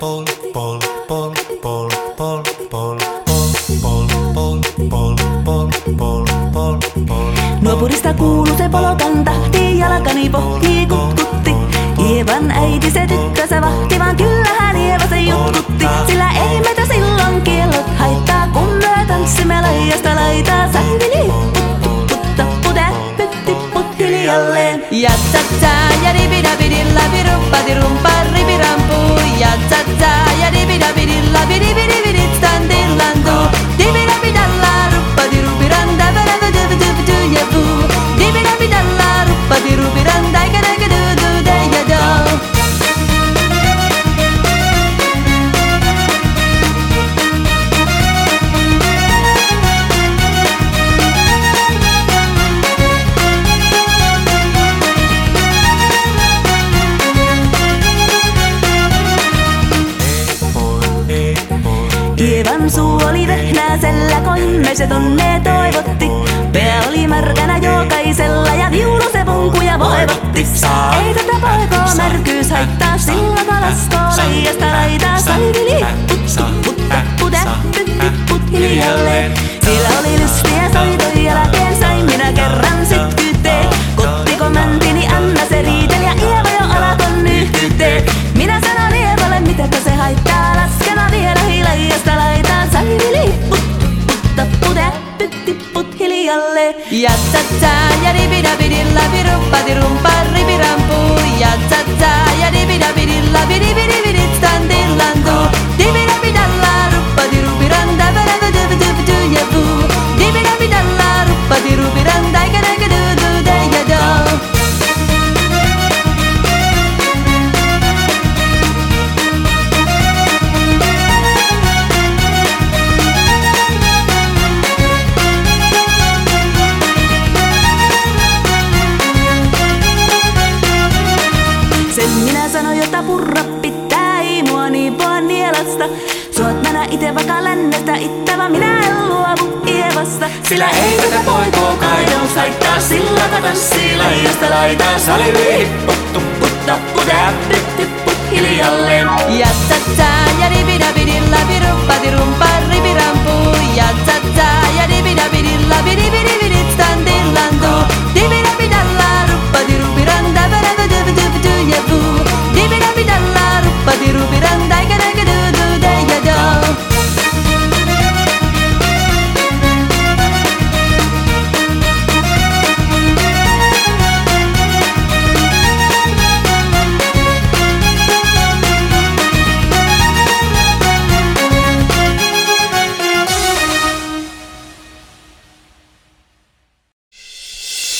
Pol, pol, pol, pol, pol, pol, pol, pol, pol, pol, pol, pol, pol. Nuopurista kuuluu se polokan tahti, jalkani pohjii kutkutti. Ievan äiti se tykkäsä vahti, vaan kyllähän Ieva se jutkutti. Sillä ei meitä silloin kiellot haittaa, kun me tanssimme laidasta laitaa. Säivili putta pute, pytti put hiljalleen. Ja tsa ja dibidabidilla viruppati rumpa ribirampu. Ja tsa ja dibidabidilla bidibidibidit standillantu. Dibidabidalla ruppati rubiranda verävätyvätyväty ja vuu. Dibidabidalla ruppati rubiranda ikädäkädydu dejadoo. Ievan suu oli vehnäsellä, koimme se tonne toivotti. Pää oli märkänä jokaisella ja viulu se punkuja voivotti. Ei tätä poikoo märkyys haittaa, sillä kalaskoo laijasta laitaa. Salivili putta pute, pytti put hiljalleen. Siellä oli lystiä soitoi jälkeen, sain minä kerran sit kyteen. Kottiko mäntini anna se riitel ja Ieva jo alakon nyhkyteen. Minä sanon Ievalle mitäpä se haittaa, laskena vielä hiljasta laitaan. Salivili putta pute, pytti put hiljalleen. Ja tsa ja dibidabidilla viruppati rumpa ribirampu. Ja tsa ja dibidabidilla bidibidibidit standillantu. Dibidabidalla ruppati rubiranda verävätyvätyväty ja vuu. Dibidabidalla ruppati rubiranda ikädäkädydu dejadoo. Sen minä sanoin, jota purra pitää, ei mua niin poa nielasta. Suot mä ite vaikka lännestä ittävä, minä en luovu Ievasta. Sillä ei tätä poikoo kaidaus haittaa, sillä tanssii laidasta laitaa. Salivili puttu putta pute, pytti put hiljalleen. Ja tsa